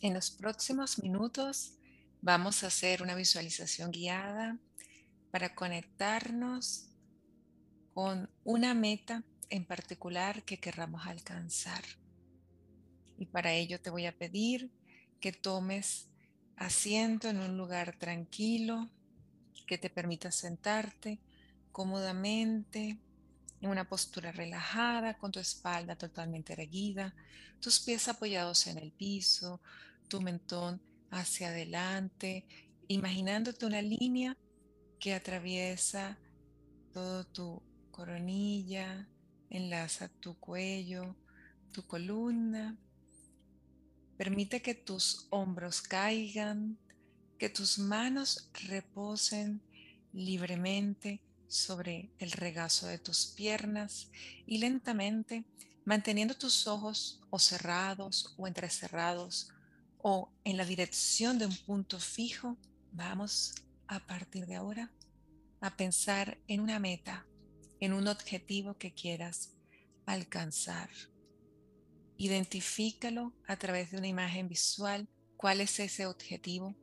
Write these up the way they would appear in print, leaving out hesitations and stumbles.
En los próximos minutos vamos a hacer una visualización guiada para conectarnos con una meta en particular que querramos alcanzar. Y para ello te voy a pedir que tomes asiento en un lugar tranquilo, que te permita sentarte cómodamente en una postura relajada, con tu espalda totalmente erguida, tus pies apoyados en el piso, tu mentón hacia adelante, imaginándote una línea que atraviesa todo tu coronilla, enlaza tu cuello, tu columna. Permite que tus hombros caigan, que tus manos reposen libremente sobre el regazo de tus piernas y lentamente, manteniendo tus ojos o cerrados o entrecerrados o en la dirección de un punto fijo, vamos a partir de ahora a pensar en una meta, en un objetivo que quieras alcanzar. Identifícalo a través de una imagen visual. ¿Cuál es ese objetivo?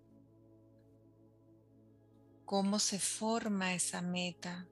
¿Cómo se forma esa meta?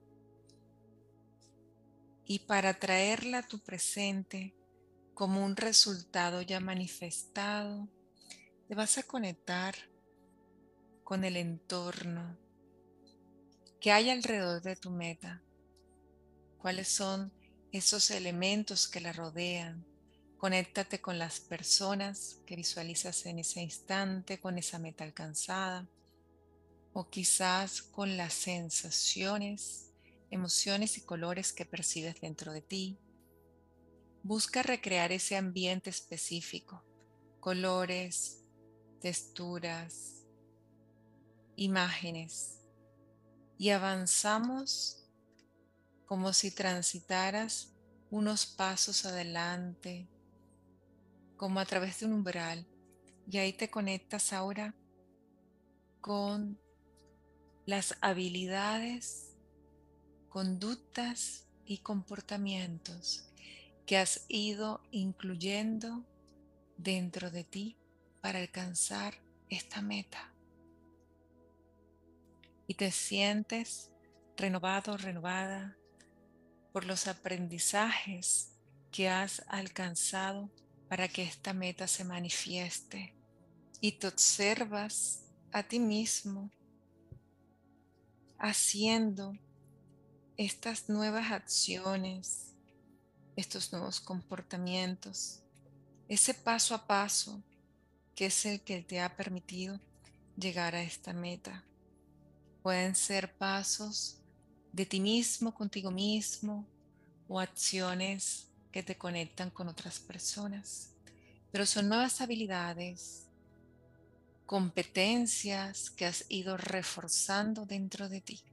Y para traerla a tu presente como un resultado ya manifestado, te vas a conectar con el entorno que hay alrededor de tu meta. ¿Cuáles son esos elementos que la rodean? Conéctate con las personas que visualizas en ese instante, con esa meta alcanzada. O quizás con las sensaciones, emociones y colores que percibes dentro de ti. Busca recrear ese ambiente específico, colores, texturas, imágenes, y avanzamos como si transitaras unos pasos adelante, como a través de un umbral, y ahí te conectas ahora con las habilidades, conductas y comportamientos que has ido incluyendo dentro de ti para alcanzar esta meta. Y te sientes renovado, renovada por los aprendizajes que has alcanzado para que esta meta se manifieste. Y te observas a ti mismo haciendo estas nuevas acciones, estos nuevos comportamientos, ese paso a paso que es el que te ha permitido llegar a esta meta. Pueden ser pasos de ti mismo, contigo mismo, o acciones que te conectan con otras personas. Pero son nuevas habilidades, competencias que has ido reforzando dentro de ti.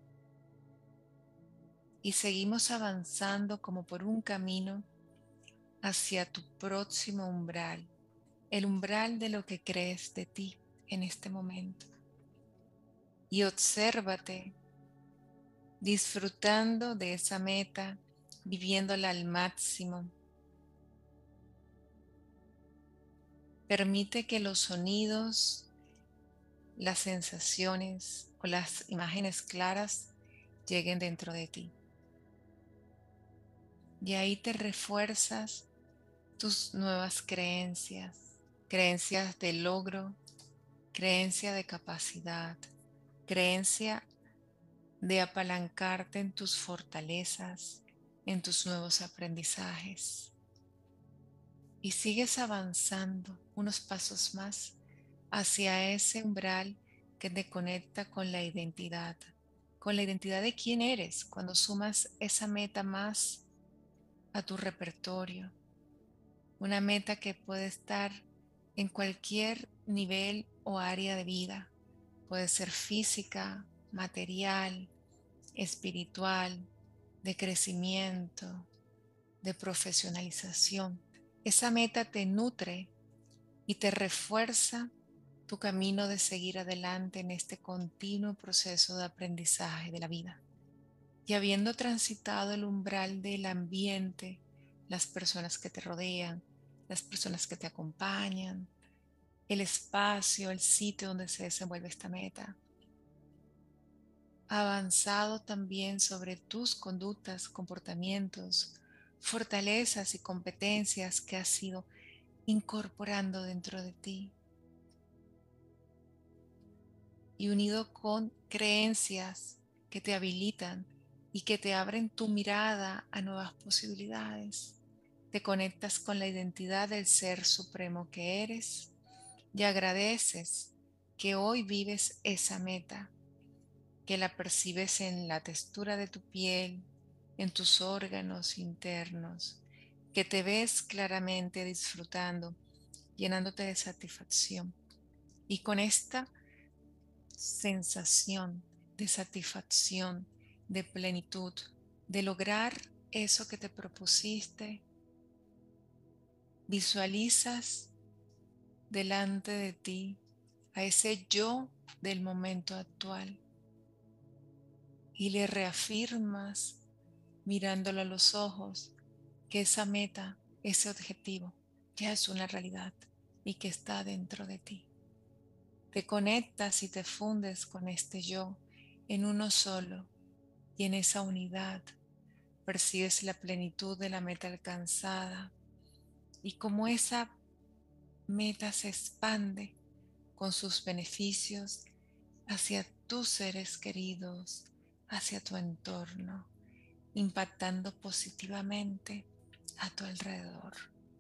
Y seguimos avanzando como por un camino hacia tu próximo umbral, el umbral de lo que crees de ti en este momento. Y obsérvate disfrutando de esa meta, viviéndola al máximo. Permite que los sonidos, las sensaciones o las imágenes claras lleguen dentro de ti. Y ahí te refuerzas tus nuevas creencias, creencias de logro, creencia de capacidad, creencia de apalancarte en tus fortalezas, en tus nuevos aprendizajes. Y sigues avanzando unos pasos más hacia ese umbral que te conecta con la identidad de quién eres cuando sumas esa meta más a tu repertorio, una meta que puede estar en cualquier nivel o área de vida, puede ser física, material, espiritual, de crecimiento, de profesionalización. Esa meta te nutre y te refuerza tu camino de seguir adelante en este continuo proceso de aprendizaje de la vida. Y habiendo transitado el umbral del ambiente, las personas que te rodean, las personas que te acompañan, el espacio, el sitio donde se desenvuelve esta meta. Avanzado también sobre tus conductas, comportamientos, fortalezas y competencias que has ido incorporando dentro de ti y unido con creencias que te habilitan y que te abren tu mirada a nuevas posibilidades. Te conectas con la identidad del ser supremo que eres y agradeces que hoy vives esa meta, que la percibes en la textura de tu piel, en tus órganos internos, que te ves claramente disfrutando, llenándote de satisfacción. Y con esta sensación de satisfacción, de plenitud, de lograr eso que te propusiste, visualizas delante de ti a ese yo del momento actual y le reafirmas mirándolo a los ojos que esa meta, ese objetivo ya es una realidad y que está dentro de ti. Te conectas y te fundes con este yo en uno solo y en esa unidad percibes la plenitud de la meta alcanzada y cómo esa meta se expande con sus beneficios hacia tus seres queridos, hacia tu entorno, impactando positivamente a tu alrededor.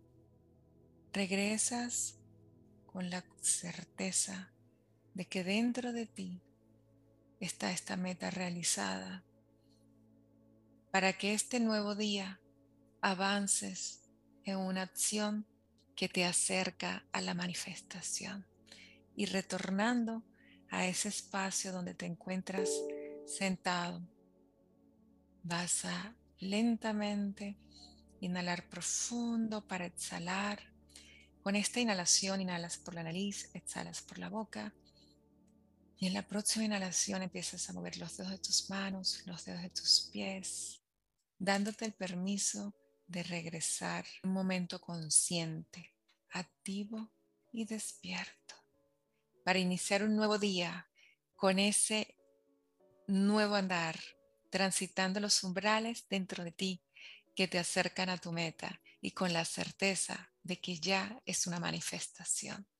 Regresas con la certeza de que dentro de ti está esta meta realizada para que este nuevo día avances en una acción que te acerca a la manifestación y retornando a ese espacio donde te encuentras sentado, vas a lentamente inhalar profundo para exhalar. Con esta inhalación inhalas por la nariz, exhalas por la boca y en la próxima inhalación empiezas a mover los dedos de tus manos, los dedos de tus pies, dándote el permiso de regresar a un momento consciente, activo y despierto para iniciar un nuevo día con ese nuevo andar, transitando los umbrales dentro de ti que te acercan a tu meta y con la certeza de que ya es una manifestación.